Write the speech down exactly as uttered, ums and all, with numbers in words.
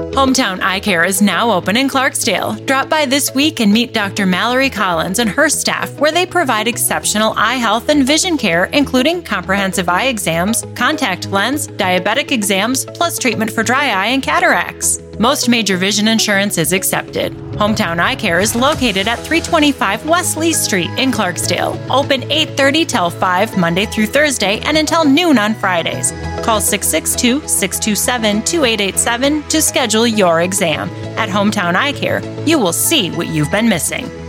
Hometown Eye Care is now open in Clarksdale. Drop by this week and meet Doctor Mallory Collins and her staff, where they provide exceptional eye health and vision care, including comprehensive eye exams, contact lens, diabetic exams, plus treatment for dry eye and cataracts. Most major vision insurance is accepted. Hometown Eye Care is located at three twenty-five West Lee Street in Clarksdale. Open eight thirty till five Monday through Thursday and until noon on Fridays. Call six six two, six two seven, two eight eight seven to schedule your exam. At Hometown Eye Care, you will see what you've been missing.